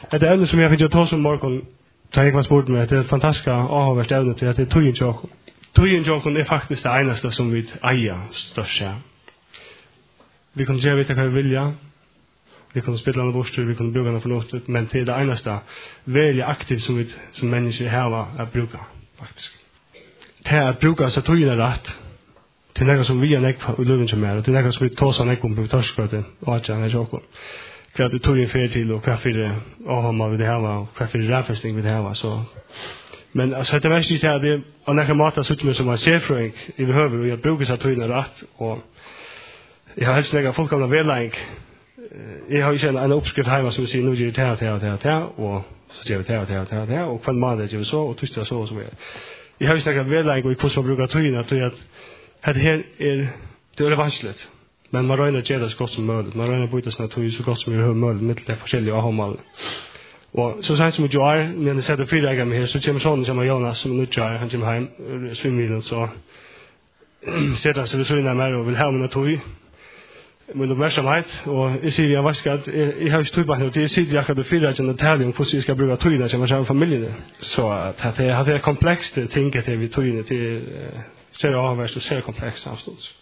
Det ämne som jag fick ta som morgon tar jag sport med det fantastiska avhåverst ämne till att det tog in chocken. Tog är faktiskt det enaste som vi äger störst. Vi kan göra vad vi vilja. Vi kan spela några bostor, vi kan bruka något förnuftigt, men det är det enaste väldigt aktivt som vi som människor har att bruka faktiskt. Det är att bruka så tog in rätt. Det är något som vi är näck och löven som är, och det är något som vi tar sån på torskskörten och att jag chocken. Kvart det tog in fel till och kaffe det avhåmma det här var kaffe det räfästning det här var så. Men alltså det mest är det och när mata så som man ser Frank i behöver och jag brukar så ta in rätt och jag har helst lägga folk av väl jag har ju en uppskrift hemma som säger nu ger det och så ser vi det och från måndag det så och tisdag så vidare. Jag har ju snackat väl och hur så brukar ta in att det här är det är vanskligt. Men man röjnar att göra det så gott som möjligt. Man röjnar på att det så gott som möjligt med det forskjellige avhållmål. Og så sent som jag är, när jag sätter fridagar med här, så kommer sonen som Jonas som nu kör, han kommer hem, svimmilen, så sätter han sig vid synen med och vill ha mina tog. Med uppmärksamhet, och jag säger jag vaskar att jag har ju stått och det sitter jag hade fridagar och tävling om hur jag ska bruka togna som jag har familjen. Så att det är komplext ting att vi togna till ser avvärst och ser komplext avstånd.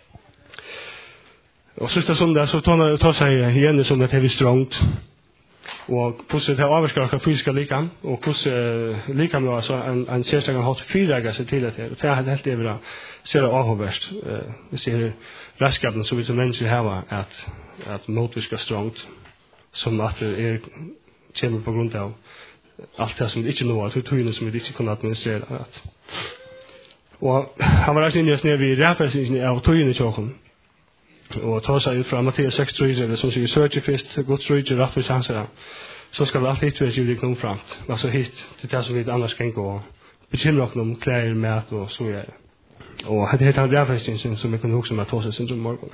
Och sista söndag så tar sig igen som det är vi strångt. Och pussar det avskar fysiska likan och pussar likan då alltså en särskild har fyra sig till det. Det är helt det bra. Ser det avhåverst. Vi ser raskapen så vi som människor har att motviska strångt som att det är kommer på grund av allt det som det inte når att tog in som det inte kunde administrera. Och han var alltså inne ner vid räffelsen av tog in i chocken. Och ta sig ut från Matteus 6:3 eller som säger söker först Guds rike rätt för chanser. Så ska vi alltid vara ju liksom framt. Alltså hit till det som vi annars kan gå. Bekymra oss om kläder, mat och så vidare. Och det heter räffelsen som vi kan huxa med oss sen morgon.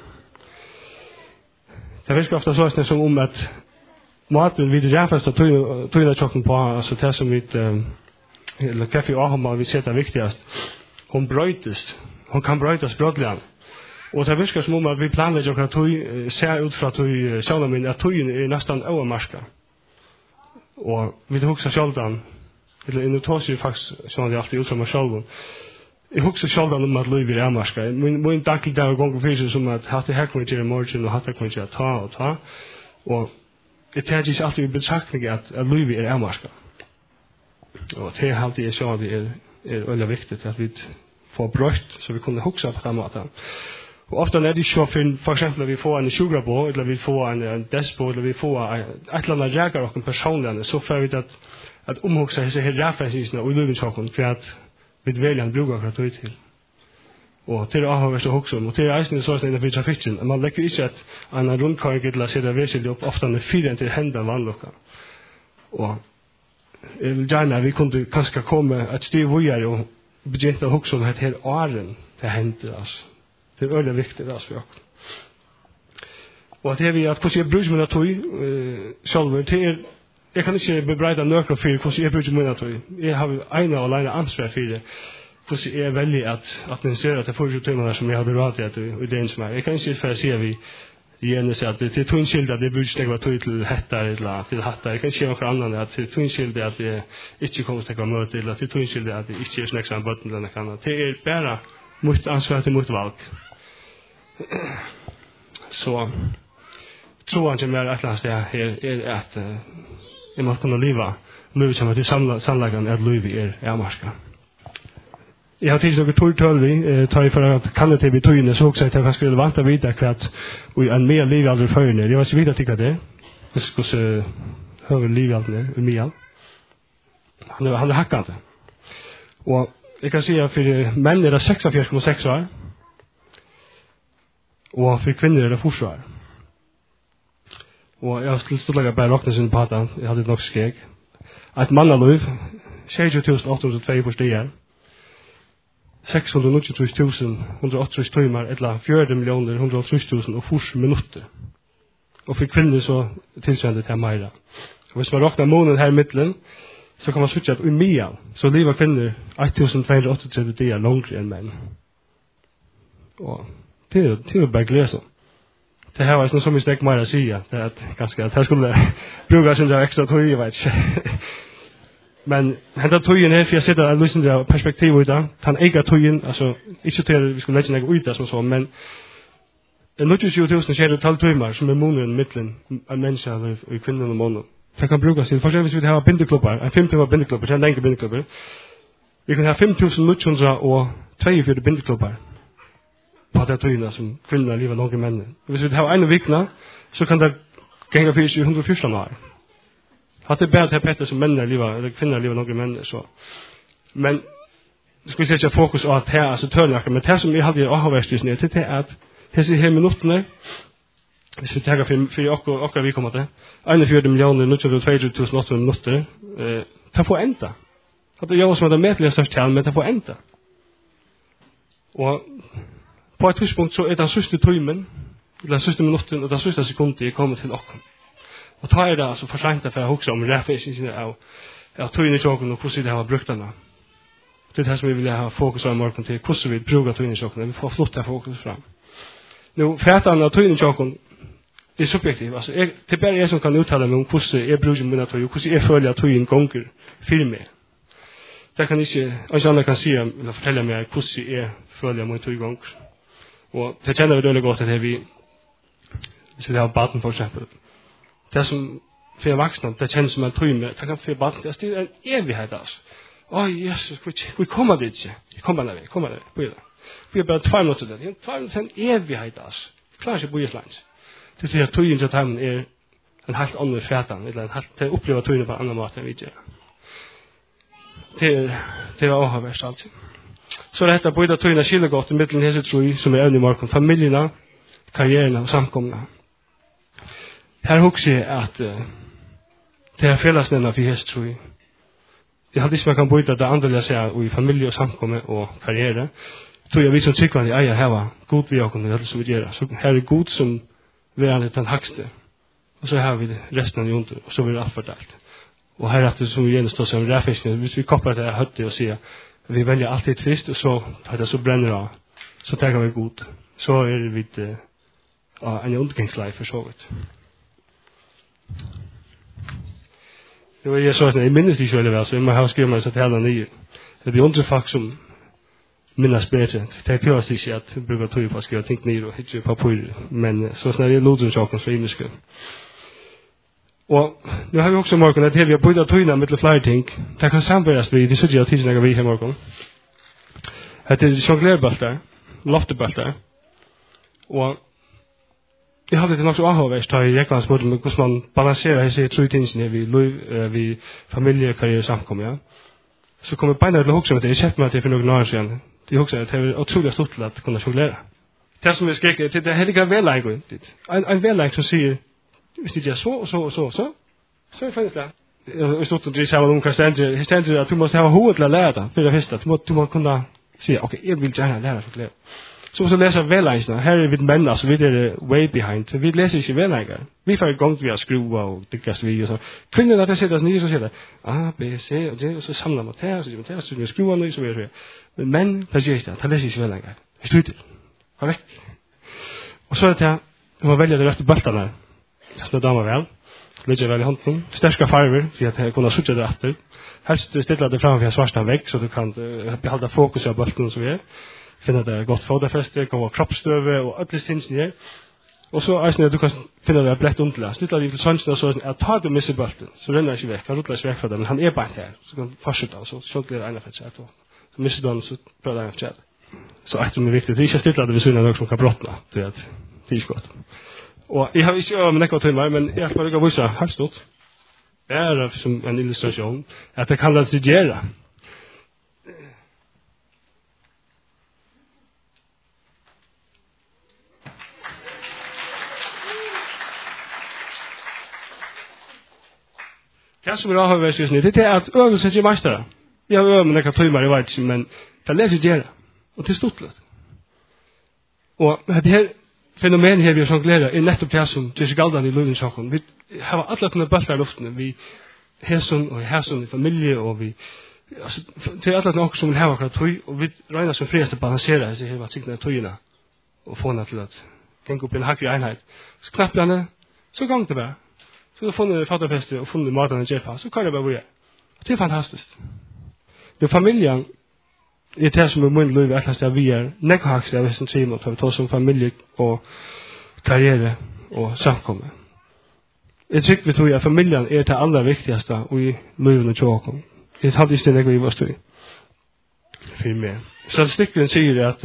Det vill ofta så nästan som att maten vid räffelsen tog in chocken på alltså det som vi eller kaffe och hamma vi sätter viktigast. Hon brötest. Hon kan brötas brådligen. Och det viskar som att vi planerar att tog ser ut för att tog själva min att tog är nästan övermarska. Och vi huxar självan eller nu tar sig faktiskt så det alltid ut som själva. Jag huxar självan om att Louis är marska. Min tanke där gång för sig som att ha det här kommer till morgon och ha det kommer till att ta. Och det är ju alltid betraktning att Louis är marska. Och det är alltid så det är väldigt viktigt att vi får bröst så vi kunde huxa på den maten. Och ofta när det så för exempel vi får en sugarbo eller vi får en despo eller vi får ett eller annat jägar och en personlig så får vi att omhuxa sig här räffelsen och lövenchocken för att vi väljer en brukar att ta ut till. Och till att ha så huxa och till resten så när vi trafiken man lägger inte att en rundkörning eller så där väl upp ofta med fyra till hända vanlucka. Och jag vill gärna vi kunde kanske komma att steg vidare och begynna huxa om det här åren det händer alltså. Det är väldigt viktigt alltså för. Och det är vi att hur jag brukar mina tog själva till jag kan inte bebreida några för hur jag brukar mina tog. Jag har ena och ena ansvar för det. Hur jag väljer att administrera det för timmarna som jag hade råd att i den som är. Jag kan inte för se vi igen så att det är tunskilda det brukar stäcka tog till hattar eller till hattar. Jag kan inte se några andra att det tunskilda att det inte kommer stäcka möte eller till tunskilda att det inte är snäcka en botten eller kan. Det är bara mot ansvar till mot valk. Så tror han som är att läsa det här är att jag måste kunna leva nu som att det samlagan att Louis är marska. Jag har tidigare något tortölvi tar för att kan det bli tydligt så också att jag skulle relevant att veta att vi en mer liv aldrig för ner. Jag var så vidare tycker det. Det ska så höra liv aldrig mer. Han har hackat. Och jag kan säga för män är det 46,6 år. Och för kvinnor är det forsvar. Och jag skulle stå lägga bara råkna sin pata. Jag hade nog skeg. Ett mannalöv. 20.802 på stigar. 693.180 timmar eller 4.180.000 och fors minuter. Och för kvinnor så tillsändet här mera. Och hvis man råknar månen här i mitten så kan man switcha att i mian så lever kvinnor 1.238 dagar längre än män. Och det är bara glädje. det här var så som vi stäck mer att säga. Det är ganska att här skulle bruka sin extra tog jag vet. Men hända tojen är för jag sätter att lyssna det perspektiv ut där. Han äger tojen alltså inte till vi skulle lägga något ut där som så men det nu 20.000 kjære taltøymer som munnen mittlen en människa och kvinnan och mannen. Det kan brukas till för vi har bindeklubbar, en 5 bindeklubbar, en länge bindeklubbar. Vi kan ha 5.900 och 42 bindeklubbar. På det tøyna som kvinnan lever långa män. Hvis vi har en vikna så kan det gänga för 114 år. Att det bättre Petter som män lever eller kvinnor lever långa män så. Men ska vi sätta fokus på att här alltså törnacka men det som vi hade i avvärstis ner till det är att hese her minuttene, hvis vi tager for okker vi kommer til, 41.922.800 minutter, ta få enda. Det er jo som det medlige største tall, men ta få enda. Og på et tidspunkt så er den siste timen, den siste minutten og den siste sekunden kommet til okker. Og ta er det altså for sent for å huske om refisingen av tøyene i tjokken og hvordan det har brukt denne. Det er det som vi vil ha fokus av i morgen til, hvordan vi bruker tøyene i tjokken, vi får flott det fokus fram. Nu fätan av tøyne tjokken er subjektiv. Altså, det er bare jeg som kan uttale meg om hvordan jeg bruker mine tøy, hvordan jeg føler at tøyen gonger for meg. Det kan ikke andre kan si eller fortelle meg hvordan jeg føler at mine tøy gonger. Og det kjenner vi veldig godt at vi hvis vi har baden for eksempel. Det som for voksne, det kjennes som en tøy med, det kan for baden, det er en evighet altså. Jesus, vi kommer dit ikke. Kommer der, på det. Vi er bare 2 minutter der. 2 minutter en evighet, altså. Klarer ikke å bo i slands. Det er at tøyen til timen er en helt annen fætan, eller det opplever tøyen på en annen måte enn vi gjør. Det er avhørverst alltid. Så er dette både tøyen av skillegodt i midten hese tøy, som er evne i morgen, familiene, karrieren og samkomne. Her husker jeg at det er fellesnevner for hese tøy. Jeg hadde ikke man kan bøyde det andre seg i familie og samkomme og karriere. Tror jeg vi som tryggvann i eier her var god vi åkken og som vi gjør. Så her er god som vi er den hakste. Og så har vi resten av junter, og så blir det alt fordelt. Og her er det som vi gjenstår som ræfiskene. Hvis vi koppar til høtte og sier at vi velger alltid først, og så tar det så brenner av, så tenker vi god. Så er vi en undergangsleif for så vidt. Det var jeg så jeg minnes ikke veldig vel, så jeg må ha skrevet meg så til hele nye. Det er andre folk som minnes bedre. Det er pjøst ikke at jeg bruker tøy på å skrive ting ned og ikke på papir, men så snart jeg loder saken så inn i skrevet. Og nu har vi også morgen at vi har bøydet tøyene med flere ting. Det kan samværes vi, de sitter jo tidsen jeg vi her morgen. Det er jonglerbølter, loftebølter, og jeg hadde det nok så avhåverst da i reklandsmåten med hvordan man balanserer disse 3 tingene vi familie, karriere og samkommer. Ja. Så kommer beina til å huske om det. Jeg kjøpte meg til for noen år siden. De husker at det er utrolig stort til at kunne jonglere. Det som vi skrekker til, det er heller ikke en vedlegg. En vedlegg som sier, hvis det er så er det faktisk det. Jeg stod og driver om hva stender at du må ha hovedet til å lære det, for det første. Du må kunne si, ok, jeg vil gjerne lære å jonglere. Så hvis du leser vedleggene, her er vi menn, altså vi er way behind, vi leser ikke vedlegger. Vi får i gang til å skruve og dykkes vi og så. Kvinnerne til å sitte oss nye, så sier det A, B, C og D, og så samler man til, og så sier man til, så skruver man, så videre. Men menn, det gjør ikke det, det leser ikke vedlegger. Jeg slutter. Gå vekk. Og så er det til, du må velge de rette bøltene. Det er damer vel. Ligger vel i hånden. Sterske farver, for at jeg kunne sutte det etter. Helst stiller det frem for jeg svarter vekk, så du kan beholde fokus av bøltene som vi er. Finne det godt foderfeste, gå kroppsstøve og alle stinsene her. Og så er det du kan finne det brett omtala. Snittler de til sannsyn og så at tar du misser bølten, så renner ikke vekk. Han ruttler ikke vekk fra det, men han er bare her. Så kan du fortsette, og så skjønner det ene for seg. Så misser du han, så prøver det ene for seg. Så et som er viktig, det er ikke stille det ved siden av noe som kan brottene. Det er ikke godt. Og jeg har ikke øvet med nekva timer, men jeg har bare vise helt stort. Det er som en illustrasjon, at det kan studere. Det som er avhøverdskrisen, det er at øvelse ikke mestere. Jeg har øvet med nekva timer, jeg vet ikke, men det leser gjerne. Og til stort litt. Og det her fenomenet her vi har jongleret er nettopp det som det er galdende i løyvinsjokken. Vi har alle kunne bølter i luften. Vi hæsson og hæsson i familie, og vi det er alle noe som vil ha akkurat tøy, og vi regner som friest å balansere disse her vatsiktene tøyene, og få henne til at gäng upp i en hackrig enhet. Så knappar han, så gång det bara. Så då funnet fattarfäste och funnet maten och jepa, så kan det bara vara. Det är fantastiskt. Det familjen är det som är min liv att vi är nekhaxliga av sin trim och tar som familj och karriere och samkommer. Jag tycker vi tror att familjen är det allra viktigaste i livet och tjåkom. Det hade inte det vi var stod för mig. Statistiken säger att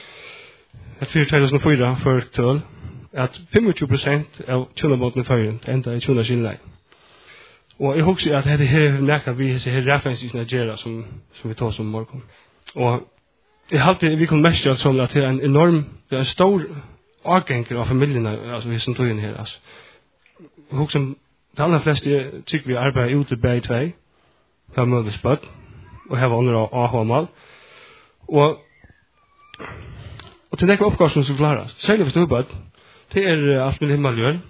2004 för tull att 25% av tjänabåten i Färjön ända i tjäna sin läge. Och jag hoppas att det här näka vi ser referenser i Nigeria som vi tar som morgon. Och jag hade vi kunde mest att som att det är en enorm, det är en stor avgänger av familjerna, alltså vi som tog in här. Alltså. Jag hoppas de allra flesta tycker vi arbetar ute bäg två, har möjligt spött och har andra AH-mål. Och till det uppgåvan som klaras. Särskilt för stubbad, det är allt med himmelgör.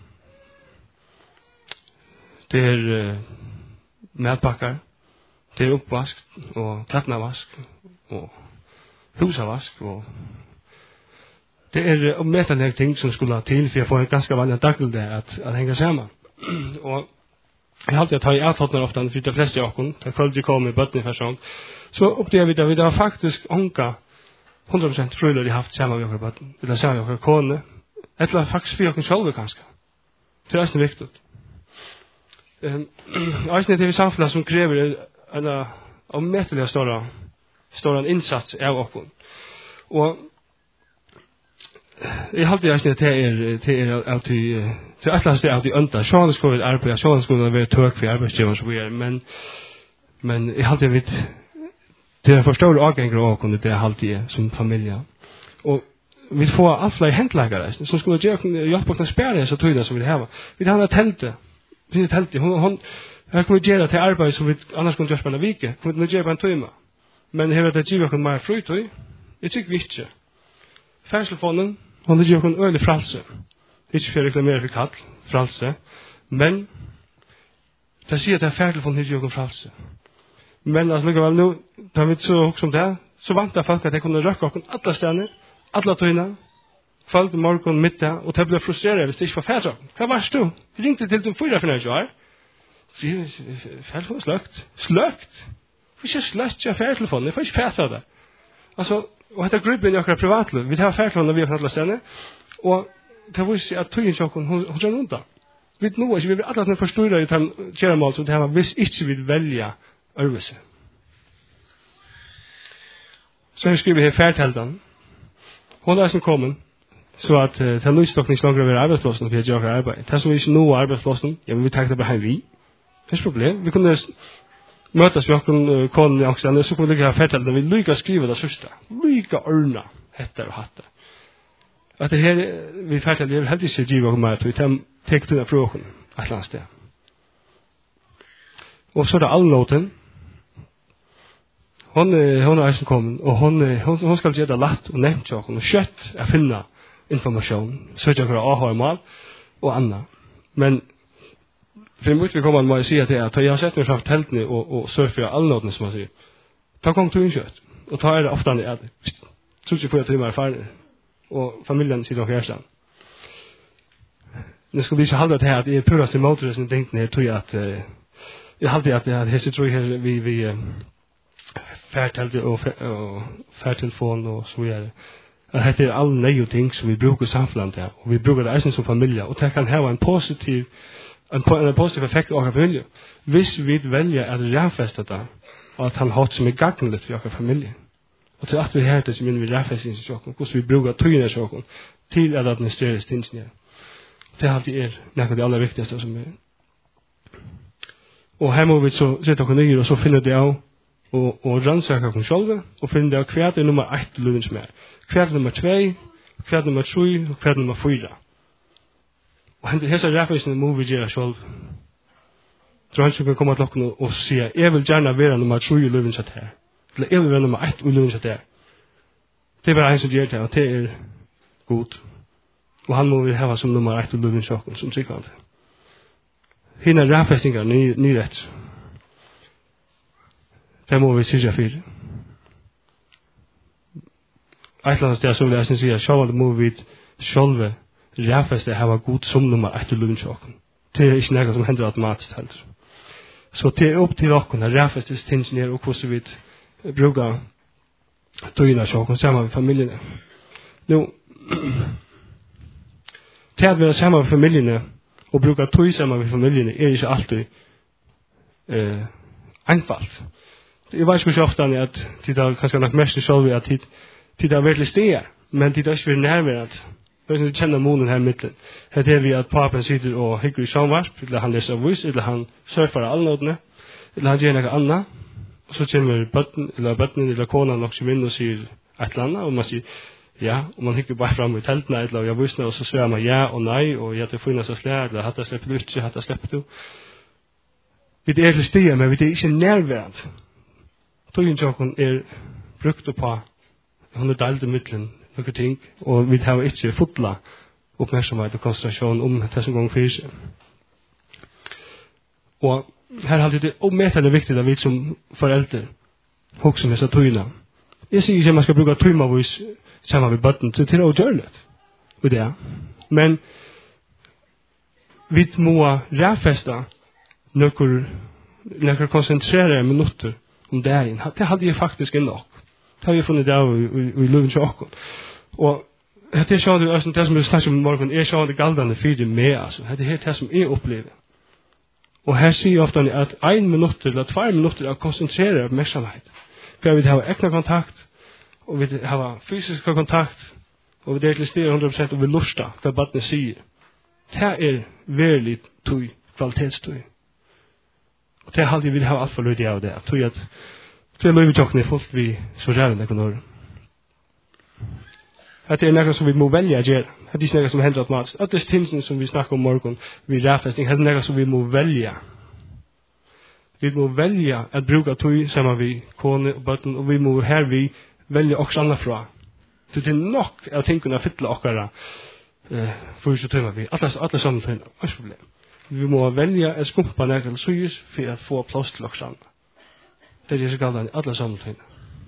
Det är mätpackar. Det är uppvask och klappnavask och husavask och det är ommätande ting som skulle ha till för att få en ganska vanlig daglig att hänga samman. Och jag har alltid tagit avtotnar ofta för de flesta av oss. Det följde kom i bötten för sång. Så upplever vi har faktiskt onka 100% fröler de haft samma med bötten. Eller samma med kone. Eller faktiskt för oss själva kanske. Det är nästan viktigt. Alltså det är samhället som kräver en ommätliga stora insats av oss. Och jag har alltid att det är alltid så att det är alltid önta. Sjön skulle arbeta, sjön skulle vara tök för arbetsgivaren så vi är, men jag har alltid vet det är förstår avgångar och kunde det alltid som familj. Och vi får alla häntläggare som skulle hjälpa oss att spärra så tror jag som vi det här. Vi har ett tälte. Vi har ett tälte. Hon jag kommer göra till arbete som vi annars kunde göra spela vecka. Kommer inte göra en timme. Men här det giver kan mer fritid. Det tycker vi inte. Färslefonen, hon gör en öle fralse. Det är inte för reklamera för kall, fralse. Men det säger att det är färslefonen gör en fralse. Men alltså lika väl nu, tar vi så också om det, så vantar folk att det kunde röka och alla ställen, alla tøyna, folk morgon, middag, och det blir frustrerade hvis det ikke var færsam. Hva varst du? Jeg ringte til 4 for nødvendig år. Færslefonen sløkt. Sløkt? Vi ikke sløkt av færslefonen, jeg får ikke færsam det. Altså, og dette gruppen i akkurat privatliv, vi har færslefonen når vi har knallet stedene, og det var ikke at tøyen sjokken, hun kjenner undan. Vi nå ikke, vi vil alle forståre i den kjæremål som det her, hvis ikke vi velger øvelse. Så jeg skriver her færtelden. Hun er som kommet, så at det er nødstokken ikke langer over arbeidsplassen, og vi har gjort arbeid. Det som vi ikke nå arbeidsplassen, ja, men vi tenker det bare her vi. Det er ikke problem. Vi kunne møtes ved åkken konen i Aksel, så kunne vi ha færtelden, vi lykker å skrive det sørste. Lykker ørna, hetter og hatter. At det her, vi færtelden, jeg vil heldig ikke give åkken mer, vi tenker til det fra åkken, et eller annet sted. Og så er det allnåten. Hon är som kommen och hon ska göra lätt och nämnt jag och kött att finna information så jag kan ha mal och annat. Men för mycket vi kommer att säga att jag har sett mig framför tältni och surfa allnåten som man säger. Ta kom till kött och ta det ofta ner. Så att jag får färdig och familjen sitter och härstan. Nu skulle vi hålla det här att det är purast i motorisen tänkte ni tror jag att jag hade att det här tror jag vi färteldi og färtelefon og så vidare. Det er alle nye ting som vi bruker i samfunnet og vi bruker det eisen som familie, og det kan ha en positiv effekt av vår familie, hvis vi velger at rærfeste det, og at han har som er gagnligt for vår familie. Og til at vi har det som vi rærfeste i sjokken, hvordan vi bruker tøyene i sjokken, til at administrere stinsen. Det er alltid noe av det aller viktigste som er. Og her må vi så sette oss nye, og så finne det av og rannsaka oss sjálva og finna det hver er nummer 1 til løven som er. Hver er nummer 2, hver er nummer 3 og hver er nummer 4. Og hessa referensen må vi gjøre sjálv. Så han kan komme til okken og sige, jeg vil gjerne være nummer 3 i løven satt her. Eller jeg vil være nummer 1 i løven satt her. Det er bare en som gjør det, og det er god. Og han må vi hava som nummer 1 i løven satt her, som sikkert. Hina referensingar nyrett. Det må vi syrja fyrir. Et eller annet sted som jeg synes sier, sjåvald må vi sjålve ræfeste hava god som nummer etter lundsjokken. Det ikke noe som hender automatisk heller. Så det opp til okken her ræfeste tingene her og hvordan vi bruker tøyene sjokken sammen med familiene. Nå, til at være sammen med familiene og bruke tøy sammen med familiene ikke alltid einfalt. Jeg vet ikke så ofte at de er kanskje nok mest selv at de er virkelig stiger, men de er ikke veldig nærmere at vi kjenner månen her i midten. Her er vi at papen sitter og hygger i somvarp, eller han leser vis, eller han surfer alle nådene, eller han gjør noe annet, og så kommer bøtten eller konen nok som inn og sier et eller annet, og man sier ja, og man hygger bare frem i teltene, eller jeg visner, og så sier man ja og nei, og ja, det finnes oss lær, eller hatt jeg slipper du ikke, hatt jeg slipper du. Vi er til stiger, men vi er ikke nærværende. Tøyensjokken brukt på, hun delt i midten, noen ting, og vi har ikke fotla oppmerksomhet og konsentrasjon om det som går for seg. Og her er det ommettelig viktig at vi som foreldre husker med seg tøyene. Jeg sier ikke at man skal bruke tøymavis sammen med bøtten til å gjøre det. Men vi må ræfeste noen konsentrere minutter om dagen. Det hadde jeg faktisk nok. Det har vi funnet det av i løven til åkken. Og det er sånn at det som vi snakker om i morgen er sånn at det galdende fyrer med. Altså. Det er det som jeg opplever. Og her sier jeg ofte at 1 minutt eller 2 minutter er konsentrere oppmerksomhet. For vi har ekne kontakt, og vi har fysisk kontakt, og vi er til stede 100%, og vi lurer hva badene sier. Det er virkelig tøy, kvalitetstøy. Og det er alltid vi har alt for løyde av det. Tøy at det er løyvetjokkene fullt vi så rævende økonomer. Det er noe som vi må velge å gjøre. Det er noe som hender automatisk. At det er tingene som vi snakker om morgen, vi rævfesting, det er noe som vi må velge. Vi må velge at bruke tøy sammen med kone og bøtten, og vi må her vi velge også andre fra. Så det er nok av tingene å fylle okkara for så tøymer vi. Alle sammen tøyner, ikke problem. Vi må velge å skumpa ned til søys for å få plass til oss andre. Det er så galt at alle sammen tøyner.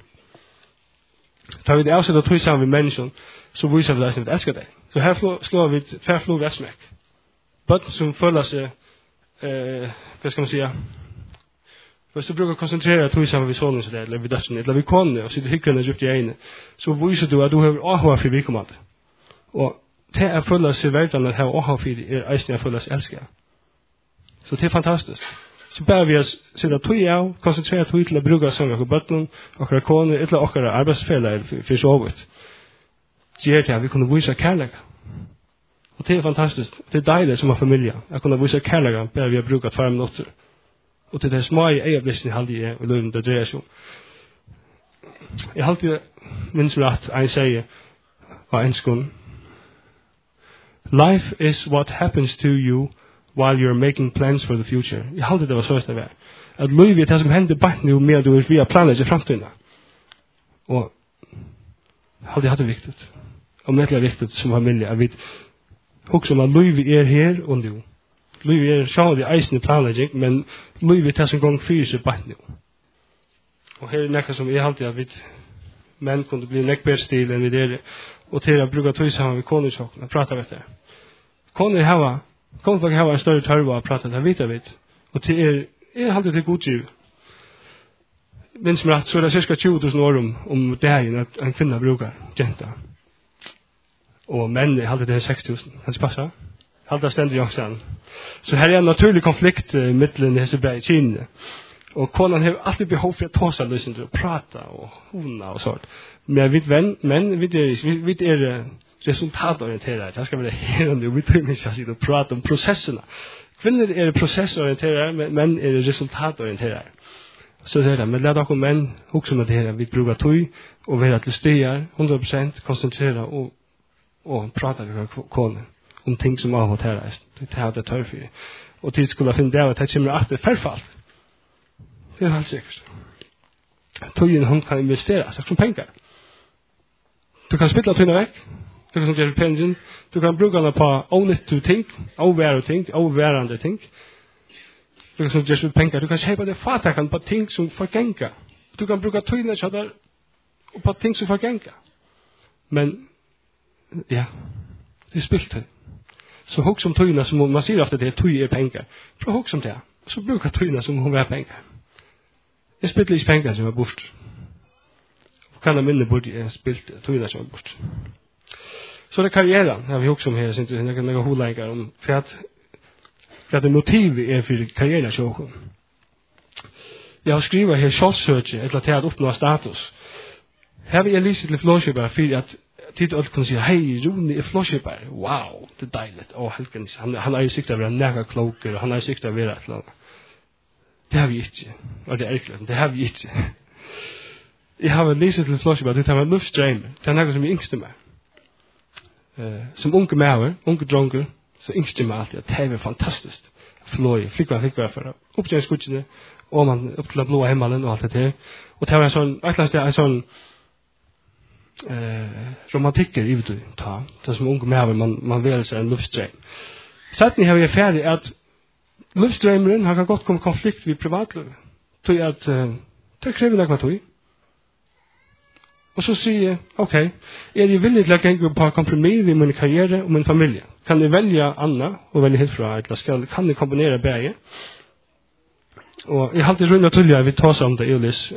Tar vi det avsett av tøy sammen med mennesken, så viser vi det som vi elsker deg. Så her slår vi færflå vesmekk. Bøtten som føler seg, hva skal man si, hvis du bruker å konsentrere tøy sammen med sonen eller ved døtten, eller ved kone, og sitter hyggende djupt i egnet, så viser du at du har åhva for virkommende. Og det er føler seg verden at her åhva for eisen jeg føler seg elsker. Så det er fantastisk. Så bare vi sitter tøy av, konsentrere tøy til å bruke sammen med bøtten, og kone, eller okkara arbeidsfeller for så vidt. Gjør det at vi kunne vise kærlighet. Og det er fantastisk. Det er deilig som en familie. Jeg kunne vise kærlighet bare vi har brukt 2 minutter. Og til det små i eierblissene halde jeg og løven det dreier seg om. Jeg halte minst rett en sier av en skånd. Life is what happens to you while you're making plans for the future. Jeg halte det var så det var. At livet er det som hender bare nå med at du er via planer til fremtiden. Og jeg halte det viktig. Og det er viktig som familie at vi husker om at livet er her og nå. Livet er sånn i eisen planlegging, men livet er det som går fyrer seg bare nå. Og her er noe som jeg alltid har vidt menn kunne bli nekkbær stil enn vi der, og til å bruke tøy sammen med konesjokken og prate med det. Koner har en større tørve å prate det vidt, og til er alltid til godgiv. Minns meg rett, så er det cirka 20.000 år om dagen at en kvinne bruker jenta. Og menn er alltid til 6.000. Kan det passe? Alltid stendig jongsen. Så her er en naturlig konflikt mittelen i hese bæg kinene. Og konan har alltid behov for å ta seg løsning til å prate og hona og sånt. Men vi er resultatorienterere. Det skal være herende, og vi trenger ikke å si det og prate om prosessene. Kvinner er prosessorienterere, menn er resultatorienterere. Så sier det, men la dere menn huske med det her, vi bruker tøy og være til stier, 100% konsentrere og prate med koner om ting som av og til reist. Det er det tørr for. Og til skulle finne det av at det kommer alltid forfall. Det er helt sikkert. Tøyen hun kan investere, som penger. Du kan spille tøyene vekk. Du kan gjøre pengen. Du kan bruke den på onyttige ting, overværende ting. Du kan gjøre penger. Du kan kjøpe det fatakene på ting som forgenger. Du kan bruke tøyene på ting som forgenger. Men, ja, det er spilt tøy. Så hugsa om tøyna som man sier ofte det tøy pengar. Prøv hugsa om det. Så bruka tøyna som hon er pengar. Jeg spilte ikke pengar som var bort. Kan jeg minne bort jeg spilte tøyna som var bort. Så det karrieren har vi hugsa om her, så jeg kan legge hovedleikere om for at motivet er for karrieren sjåken. Jeg har skrivet her kjølsøkje eller til at oppnå status. Her vil jeg lyse til flåskjøpere for at tid alt kunne si, hei, Rune er flåskjøpere. Wow, det er deiligt. Helgens, han har jo sikt å være næga kloker, og han har jo sikt å være et eller annet. Det har vi ikke. Og det er ikke, det har vi ikke. Jeg har lyse til flåskjøpere, det er luftstrøm. Det er noe som jeg yngste meg. Som unge maver, unge dronker, så yngste meg alltid at det er fantastisk. Flåi, flikva for opptjenningskutsene, og man opp til å blåa himmelen og alt det til. Og det var en sånn, et eller annet sted, en sånn romantikker i det ta. Det som unge maver, man vil seg en luftstrøm. Setten har vi ferdig at luftstrømmeren har godt kommet konflikt ved privatlivet. Tog at det krever noe tog. Og så sier jeg, ok, er jeg villig til å gå på kompromiss i min karriere og min familie? Kan jeg velge Anna og velge helt fra, eller kan jeg kombinere begge? Og jeg har alltid rundt og tullet, vi tar seg om det, Elis,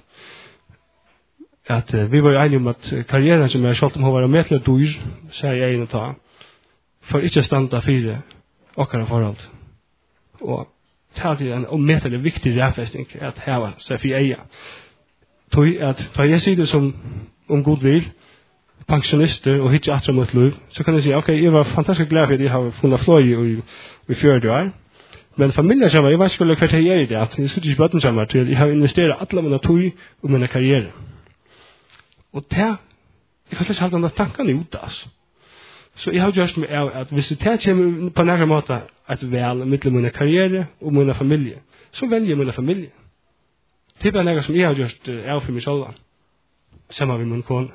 at vi var jo enige om at karrieren som jeg selv om hun var med til å dyr, sier jeg inn og ta, for ikke å standa fire okkara forhold. Og det er alltid en ommettelig viktig rævfesting at heva seg for eia. Da jeg sier det som om god vil, pensjonister og ikke atra mot liv, så kan jeg si, ok, jeg var fantastisk glad for at jeg har funnet fløy i 40 år, men familien sammen, jeg vet ikke hva jeg gjør i det, at jeg sitter ikke bøtten sammen til, jeg har investeret alle mine tøy og mine karriere. Og det, jeg kan slett halde denne tankene ut, altså. Så jeg har gjort meg av at hvis det kommer på nærmere måte et vel mellom mine karriere og mine familie, så velger jeg mine familie. Det er bare noe som jeg har gjort av for meg selv, sammen med min kone.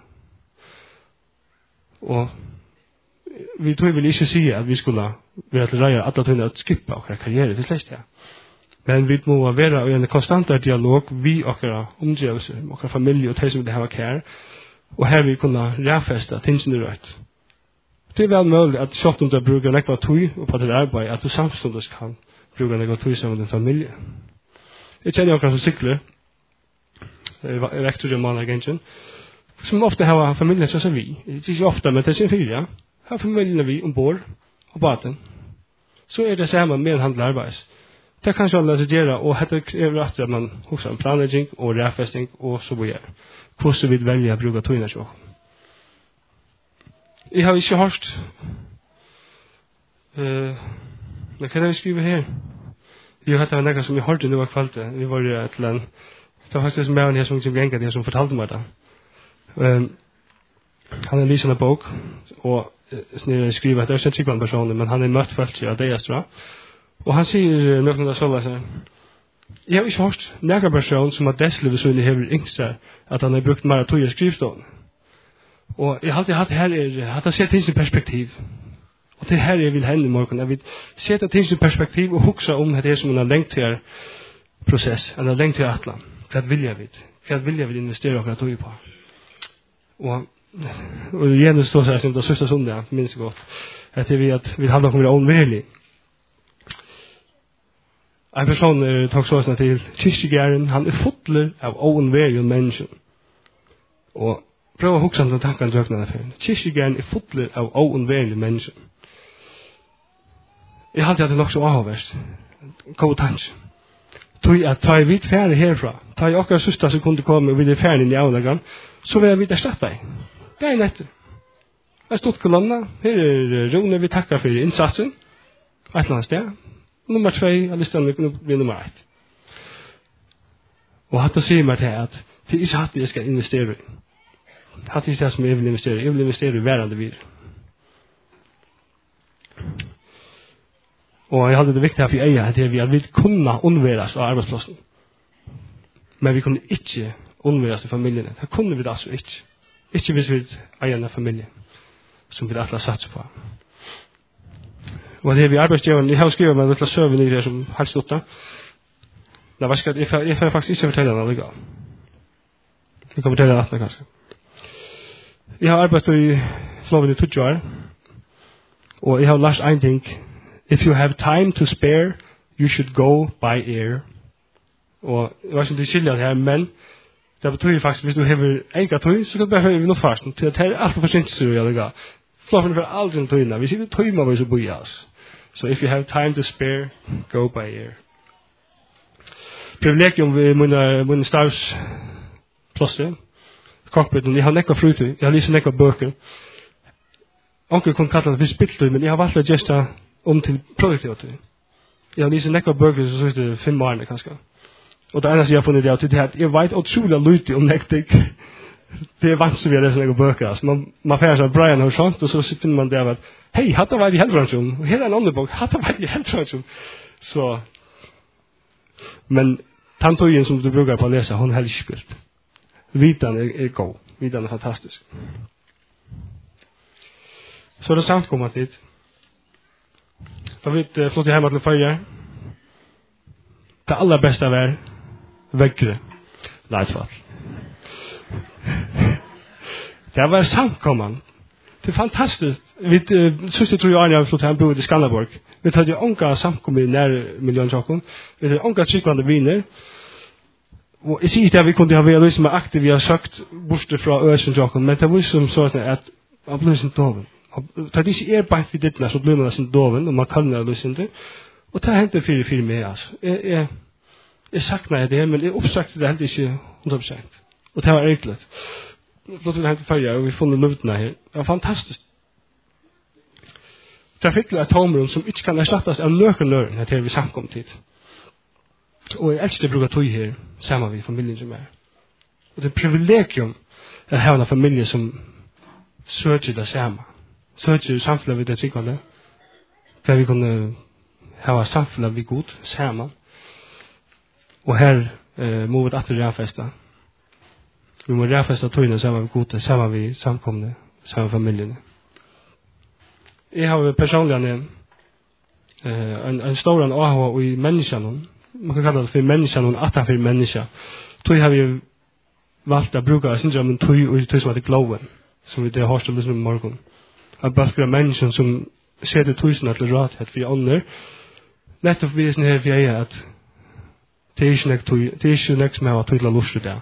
Og vi tror vel ikke si at vi skulle være til å reie alle tøyne å skippe akkurat karriere, det slett ja. Men vi må være i en konstant dialog vi akkurat omdrivelse, akkurat familie og de som det har kær, og her vi kunne rævfeste tingene rødt. Det er vel mulig at selv om du bruker nekva tøy og på ditt arbeid, at du samståndes kan bruke nekva tøy sammen med din familie. Jeg kjenner akkurat som sykler, rektor i Malagengen, som ofte har familien som vi. Ikke ofte, men det er sin fyra. Har familien vi ombord og baten. Så er det samme med en handlarbeid. Det kan ikke alle seg gjøre, og dette krever at man husker om planlegging og rævfesting og så videre. Hvordan vi velger å bruke tøyene så. Jeg har ikke hørt men kan jeg skrive her? Jo, dette var noe som jeg hørte nå av kvalitet. Vi var jo et eller annet. Det var faktisk med her som gjenket det som fortalte meg det. Han er lyst en bok, og skriver at det er ikke en sikker person, men han er møtt folk av det, tror jeg. Og han sier noe av det sånn, jeg har ikke hørt noen person som har deslivet så inn i hever yngste, at han har brukt mer tog i skrivstående. Og jeg har alltid hatt her, at jeg ser ting i perspektiv. Og det her jeg vil hende i morgen. Jeg vil sette ting i perspektiv og hukse om det som en har lengt til prosess, en har lengt til atlan. Hva vil jeg vil investere akkurat tog på. Og igjen står seg som det sørste sondag, minst godt, at vi handler om det ånverlig. En person tok sånn til kyrkjegæren, han er fotler av ånverlig mennesker. Og prøv å hukse om den tanken drøkene for. Kyrkjegæren er fotler av ånverlig mennesker. Jeg har alltid hatt det nok så avhåverst. God tanke. Tog at ta jeg vidt færre herfra, ta jeg akkurat søster som kunne komme og videre færre inn i avleggen, så vil jeg vidt erstatte deg. Det er nettet. Jeg har stått kolonna, her er Rune, vi takker for innsatsen, et eller annet sted. Nummer 2, av listen blir nummer 1. Og hatt å si meg til at det er ikke hatt jeg skal investere i. Hatt ikke det som jeg vil investere i. Jeg vil investere i hverandre videre. Og jeg hadde det viktig her for eier at vi vil kunne unnværes av arbeidsplassen. Men vi kunne ikke unnværes i familiene. Det kunne vi da altså ikke. Ikke hvis vi eier en familie som vi alltid satser på. Og det er vi arbeidsgjøren. Jeg har skrevet meg litt søvn i det som helst stått da. Jeg får faktisk ikke fortelle den alligevel. Jeg kan fortelle den 18 kanskje. Jeg har arbeidet i Floven i 20 år. Og jeg har lært en ting. If you have time to spare, you should go by air. Og jeg vet ikke om det skiljer det her, men det betyr faktisk, hvis du hever enka tøy, så kan du bare høre noe først. Til at her er alt for sint, så jeg det. Floffen for aldri tøyna. Vi sier det tøyma vi så bøy oss. So if you have time to spare, go by air. Privilegium ved min stavsplasse, cockpiten, jeg har nekva frutøy, jeg har lyst nekva bøker. Onkel kunne kalla det for spiltøy, men jeg har valgt å gesta til produktivtøy. Jeg har lyst nekva bøker, så synes det 5 år kanskje. Og det eneste jeg har funnet det er at jeg vet utrolig lite om nektik. Det er vanskelig å lese nekva bøker. Altså, man færer seg Brian og sånt, og så finner man det av at hei, hatta vet jeg helt om. Og her er en annen bok, hatta vet jeg helt om. Så, men tantøyen som du bruker på å lese, hun har ikke spilt. Vitan er god. Vitan er fantastisk. Så er det samtkommet hit. Da vi flott hjemme til førje. Det aller beste var vekkere. Leitfall. Det var samtkommet. Det er fantastisk. Vi synes jeg tror jeg har flott hjemme i Skanderborg. Vi hadde jo unga samtkommet i nær miljøen. Vi hadde unga tryggvande viner. Og jeg sier ikke at vi kunne ha vært liksom aktiv, vi har sagt borte fra Øsen Jakob, men det var som sånn at man blir sin doven. Det er ikke bare for dittene, så blir man sin doven, og man kan ha lyst til det. Og det hendte 4-4 med, altså. Jeg sakner det, men jeg oppsakte det hendte ikke 100%. Og det var egentlig. Så det hendte ferie, og vi funnet løvdene her. Det var fantastisk. Det fikk et tomrum som ikke kan erstattes av nøkken nøren, til vi samkommet hit. Og jeg elsker å bruke tøy her, sammen med familien som er. Og det er privilegium å ha en familie som søker det samme. Søker samfunnet ved det tryggende. Der vi kunne ha samfunnet ved god, sammen. Og her må vi alltid rærfeste. Vi må rærfeste tøyene sammen med god, sammen med samkomne, sammen med familiene. Jeg har personlig en stor AHV i menneskene. Man kan kalla det for menneska, noen atta for menneska. Tøy har vi valgt å bruke, jeg synes jeg om tøy og tøy som heter Glowen, som vi det har stått liksom i morgen. At bare skrevet mennesken som setter tøysene til rådhet for ånder, nettopp vi er sånn her for jeg at det er ikke nek som har tøy til å luste det.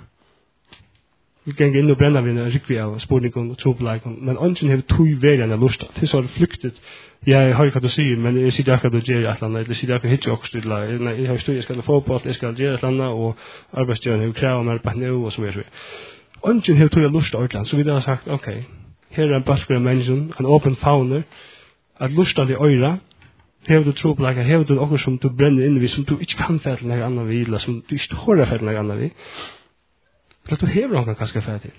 Vi kan inn og brenne vi en rikvi av spurningen og trobeleikon, men ånden har tøy veldig enn å luste. Det er så flyktet. Jeg har ikke hva du sier, men jeg sier akkurat du gjør et eller annet, eller sier akkurat hitje også, jeg har styrt, jeg skal få på at jeg skal gjøre et eller annet, og arbeidsgjøren har krevet meg på nå, og så videre. Ønsken har tog lust av Øyland, så vi har sagt, ok, her er en baskere mennesken, en åpen fauner, at lust av det øyre, her du tro på deg, her du noe som du brenner inn i, som du ikke kan fære til noe annet vi, eller som du ikke hører fære til noe annet vi, for at du hever noen hva skal fære til.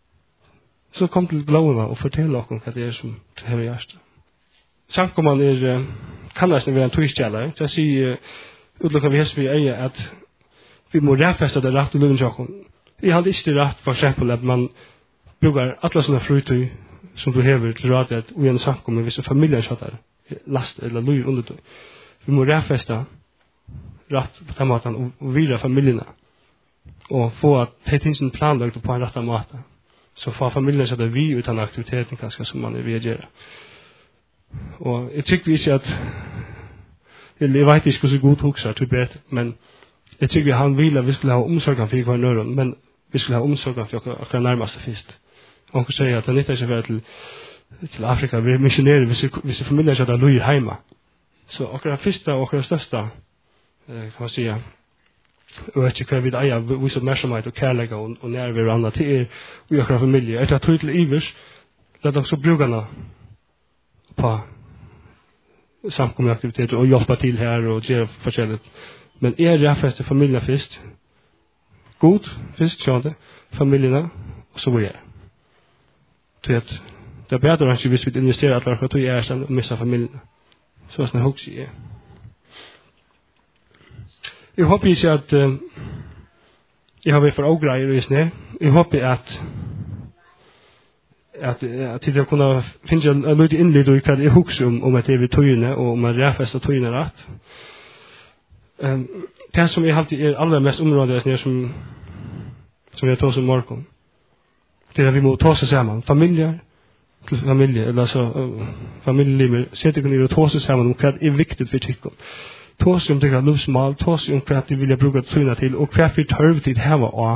Så kom til Glova og fortell noen hva det er som du hever hjertet. Samkomman kan nesten være en tøystjeler. Så jeg sier, utlukket vi hest vi eier, at vi må rævfeste det rett i lønnsjokken. Jeg hadde ikke rett, for eksempel, at man bruker alle sånne frutøy som du hever til rådet og i en samkomman, hvis familien kjøtter last eller løy under det. Vi må rævfeste rett på den måten og vire familiene og få at det er ting som planlagt på en rett måte. Så får familien kjøtter vi uten aktiviteten kanskje som man reagerer. Og jeg tykker ikke at jeg vet ikke hvordan god hokser til bedre, men jeg tykker han vil at vi skulle ha omsorgen for hver nøren, men vi skulle ha omsorgen for akkurat nærmeste først. Og han sier at det nytter ikke å være til Afrika, vi missionerer hvis familien ikke har løy hjemme. Så akkurat første og akkurat største, kan man si, og vet ikke hva vi eier, viser oppmerksomhet og kærlighet og nærvær og annet til vi akkurat familie. Etter at tog til Ivers, lad også brukerne på samkommende aktiviteter og hjelpe til her og gjøre forskjellig. Men rævfeste familien først. God først, skjønne. Familiene, og så vi det er bedre enn hvis vi investerer at hva tog og missa familiene. Så sånn hos jeg. Jeg håper ikke at jeg har vært for ågreier i sned. Jeg håper at det kunne finne en lite innlitt og hva det er hoks om at det er tøyene og om at rævfeste tøyene rett. Det som jeg alltid er aller mest området som jeg tar som morgen, det er at vi må ta seg sammen. Familier, til familje, eller så familjeliv, sett ikke ned og tåse sammen om hva er viktig for tykken. Tåse om det er livsmål, tåse om hva de vil bruke tøyna til, og hva for tørv til heva og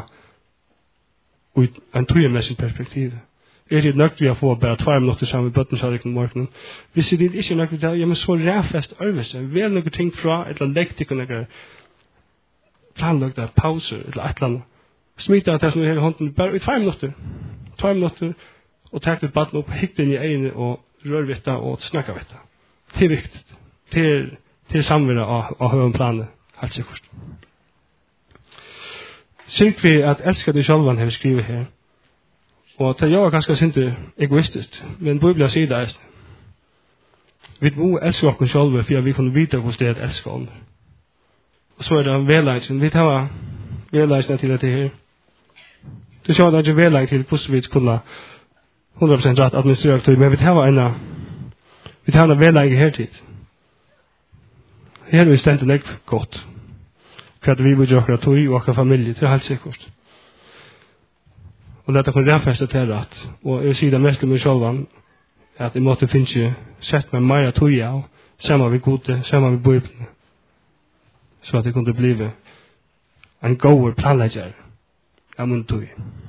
en tøyemessig perspektiv. Er det nøkt vi å få bare 2 minutter sammen med bøttensjalikken morgenen? Hvis det ikke er nøkt vi det, ja, men så ræfest øvelse. Vel noen ting fra, eller legg til noen planlagte pauser, eller et eller annet. Smita at det som er hele hånden, bare i 2 minutter. 2 minutter, og takk et baden opp, hikk den i egnet, og rør vitt og snakker vitt. Det er viktig. Det er samværet av høvenplanet, helt sikkert. Sirk vi at elsker de sjølvan har skrivet her, og det gjør ganske sinte egoistisk, men Bibelen sier det. Vi må elske oss sjølve, for vi kan vite hvordan det er at elske andre. Og så er det vedleggelse. Vi tar vedleggelse til dette her. Det ser det ikke vedlegg til hvordan vi kunne 100% rett administrere tog, men vi tar en vedlegg her tid. Her er vi stendt nekk godt. Hva vi vil gjøre tog og akkurat familie, det er helt sikkert. Og dette kan rennfeste til rett. Og jeg sier det mest til meg selv, at jeg måtte finne sett meg mer tog av, sammen med gode, sammen med Bibelen, så at det kunne bli en god planlegger av min tog.